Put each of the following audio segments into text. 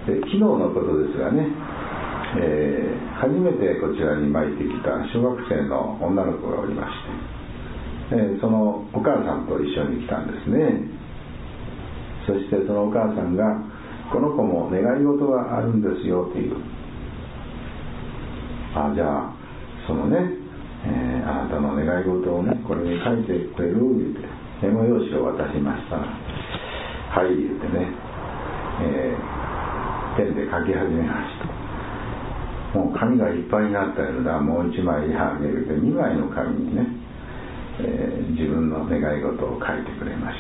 で昨日のことですがね、初めてこちらに参ってきた小学生の女の子がおりまして、そのお母さんと一緒に来たんですね。そしてそのお母さんが、この子も願い事があるんですよという。じゃあそのね、あなたの願い事をね、これに書いてくれる言うてメモ用紙を渡しましたら、はい言うてね、ペンで書き始めました。もう紙がいっぱいになったようだ、もう一枚あげると2枚の紙にね、自分の願い事を書いてくれました。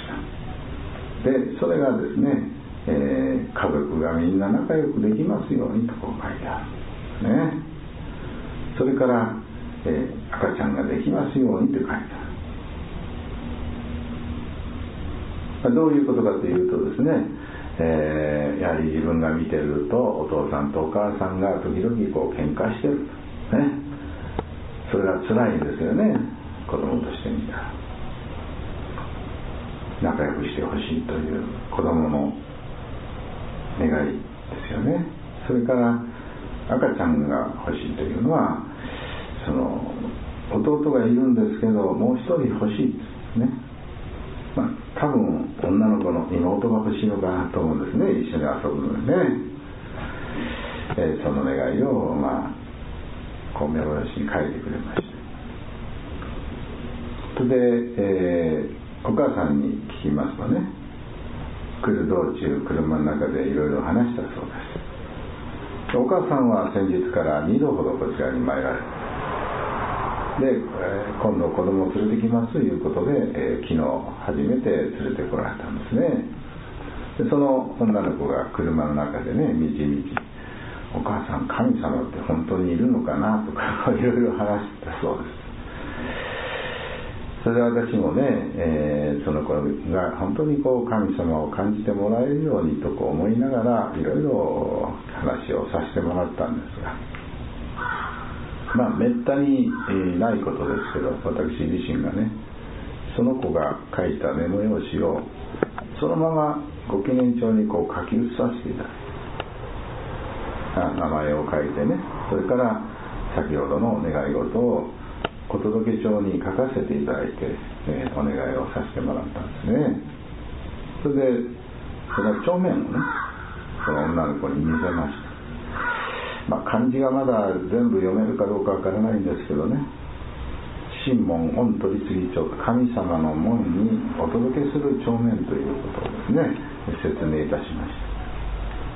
でそれがですね、家族がみんな仲良くできますようにとこう書いてあるね。それから、赤ちゃんができますようにと書いてある。どういうことかというとですね、やはり自分が見てるとお父さんとお母さんが時々こう喧嘩してる、ね、それが辛いんですよね、子供としてみたら。仲良くしてほしいという子供の願いですよね。それから赤ちゃんが欲しいというのは、その弟がいるんですけどもう一人欲しいですね。多分女の子の妹が欲しいのかなと思うんですね、一緒に遊ぶのでね。その願いをこうメモ用紙に書いてくれました。それで、お母さんに聞きますとね、来る道中車の中でいろいろ話したそうです。お母さんは先日から2度ほどこちらに参られで、今度子供を連れてきますということで、昨日初めて連れてこられたんですね。でその女の子が車の中でね、みちみちお母さん、神様って本当にいるのかなとかいろいろ話したそうです。それで私もね、その子が本当にこう神様を感じてもらえるようにとこう思いながらいろいろ話をさせてもらったんですが、めったにないことですけど、私自身がね、その子が書いたメモ用紙をそのままご記念帳にこう書き写させていただいて、名前を書いてね、それから先ほどの願い事をお届け帳に書かせていただいて、お願いをさせてもらったんですね。それでその帳面をね、その女の子に見せました。漢字がまだ全部読めるかどうかわからないんですけどね、神門御取次帳、神様の門にお届けする帳面ということをですね、説明いたしました。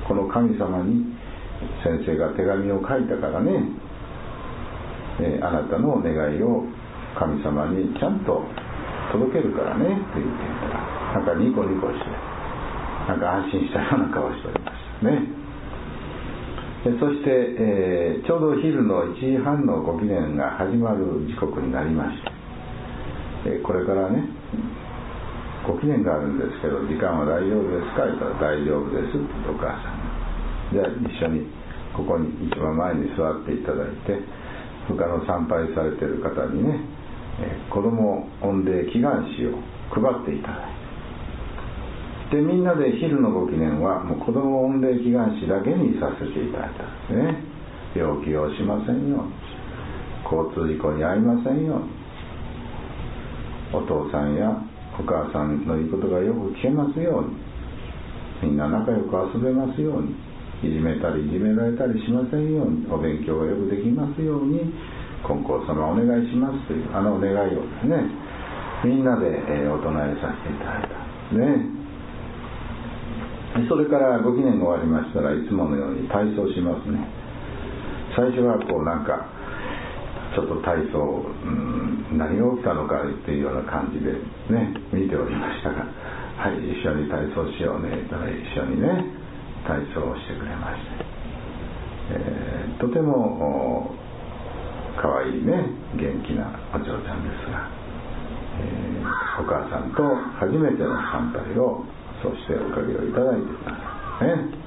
この神様に先生が手紙を書いたからね、あなたの願いを神様にちゃんと届けるからねと言っていたら、なんかニコニコしてなんか安心したような顔をしておりましたね。そして、ちょうど昼の1時半のご記念が始まる時刻になりまして、これからねご記念があるんですけど時間は大丈夫ですかと言ったら大丈夫ですってお母さんが、じゃあ一緒にここに一番前に座っていただいて、他の参拝されている方にね、子ども御礼祈願紙を配っていただいて、でみんなで昼のご記念はもう子ども御礼祈願紙だけにさせていただいたんですね。病気をしませんように、交通事故に遭いませんように、お父さんやお母さんの言うことがよく聞けますように、みんな仲良く遊べますように、いじめたりいじめられたりしませんように、お勉強がよくできますように金光様お願いしますという願いをですね、みんなでお唱えさせていただいたんですね。それからご記念が終わりましたらいつものように体操しますね。最初はこうなんかちょっと体操、何が起きたのかっていうような感じでね見ておりましたが、はい、一緒に体操しようねと一緒にね体操をしてくれまして、とてもかわいいね元気なお嬢ちゃんですが、お母さんと初めての参拝をそしておかげをいただいていますね。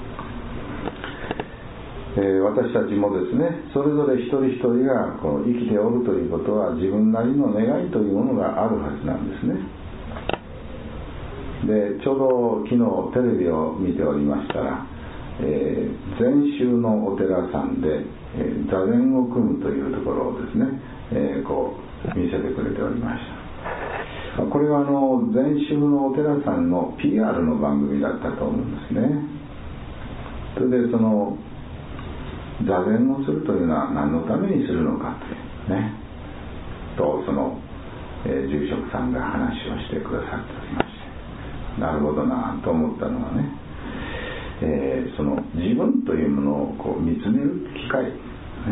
私たちもですね、それぞれ一人一人がこう生きておるということは自分なりの願いというものがあるはずなんですね。でちょうど昨日テレビを見ておりましたら、 禅宗のお寺さんで、座禅を組むというところをですね、こう見せてくれておりました。これは禅宗のお寺さんの PR の番組だったと思うんですね。それでその座禅をするというのは何のためにするのかというね、とその、住職さんが話をしてくださっておりまして、なるほどなと思ったのはね、その自分というものをこう見つめる機会、ね、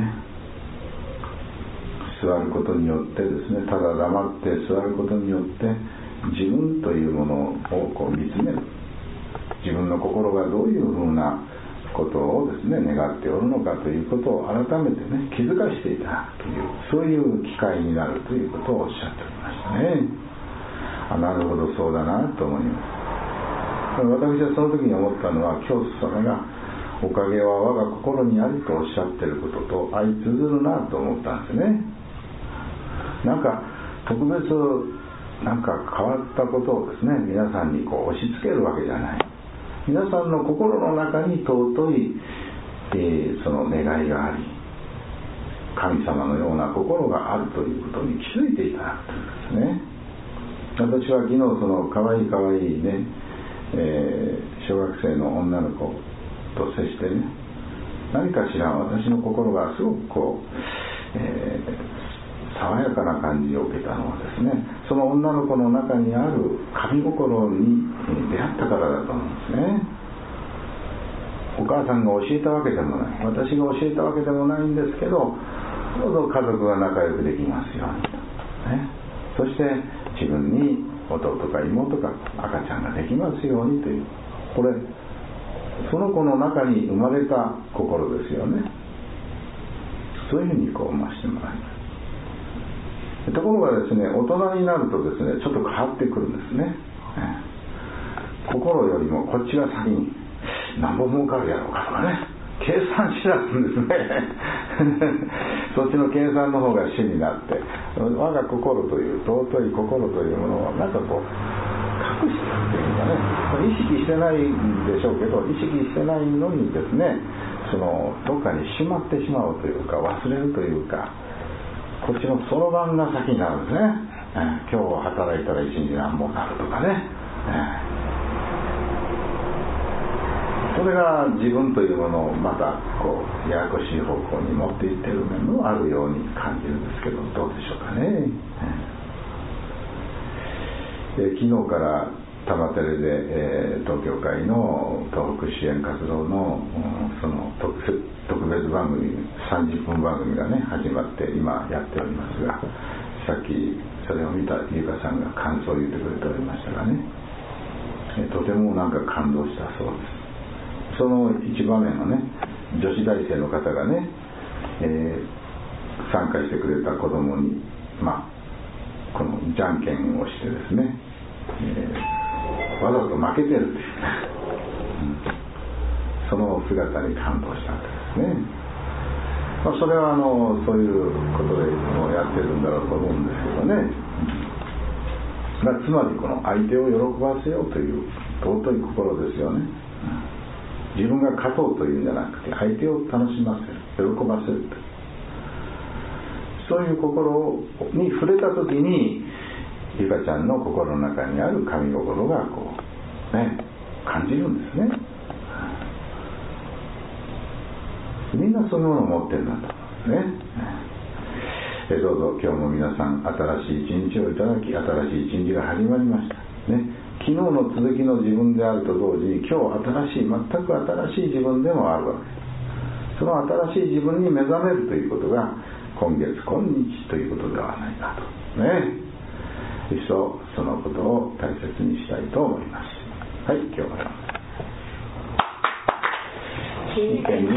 座ることによってですね、ただ黙って座ることによって自分というものをこう見つめる、自分の心がどういうふうなことをですね願っておるのかということを改めてね気づかしていただくという、そういう機会になるということをおっしゃっておりましたね。なるほど、そうだなと思います。私はその時に思ったのは、教祖様がおかげは我が心にありとおっしゃっていることと相通ずるなと思ったんですね。なんか特別なんか変わったことをですね皆さんにこう押し付けるわけじゃない。皆さんの心の中に尊い、その願いがあり、神様のような心があるということに気づいていただくというんですね。私は昨日そのかわいいかわいいね、小学生の女の子と接してね、何かしら私の心がすごくこう、爽やかな感じを受けたのはですね、その女の子の中にある神心に出会ったからだと思うんですね。お母さんが教えたわけでもない、私が教えたわけでもないんですけど、どうぞ家族が仲良くできますようにと、ね、そして自分に弟か妹か赤ちゃんができますようにという、これその子の中に生まれた心ですよね。そういうふうにこう増してもらいます。ところがですね、大人になるとですねちょっと変わってくるんですね。心よりもこっちが先に何本儲かるやろうかとかね、計算しだすんですねそっちの計算の方が主になって、我が心という尊い心というものをなんかこう隠してるっていうかね、意識してないんでしょうけど、意識してないのにですね、そのどっかにしまってしまうというか、忘れるというか、こっちのそろばんが先になるんですね。今日働いたら一日何本なるとかね、それが自分というものをまたこうややこしい方向に持っていっている面もあるように感じるんですけど、どうでしょうかね。昨日から玉テレで、東京会の東北支援活動のその特別番組30分番組がね始まって今やっておりますが、さっきそれを見たゆかさんが感想を言ってくれておりましたがね、とてもなんか感動したそうです。その一場面のね、女子大生の方がね、参加してくれた子供にこのじゃんけんをしてですね、わざと負けてるっていう、その姿に感動したんですね。それはそういうことでもやってるんだろうと思うんですけどね、つまりこの相手を喜ばせようという尊い心ですよね。自分が勝とうというんじゃなくて、相手を楽しませる、喜ばせると、そういう心に触れた時にゆかちゃんの心の中にある神心がこうね感じるんですね。みんなそういうものを持ってるんだとね。どうぞ今日も皆さん新しい一日をいただき、新しい一日が始まりましたね。昨日の続きの自分であると同時に、今日新しい、全く新しい自分でもあるわけです。その新しい自分に目覚めるということが今月今日ということではないかとね。一層そのことを大切にしたいと思います。はい、今日は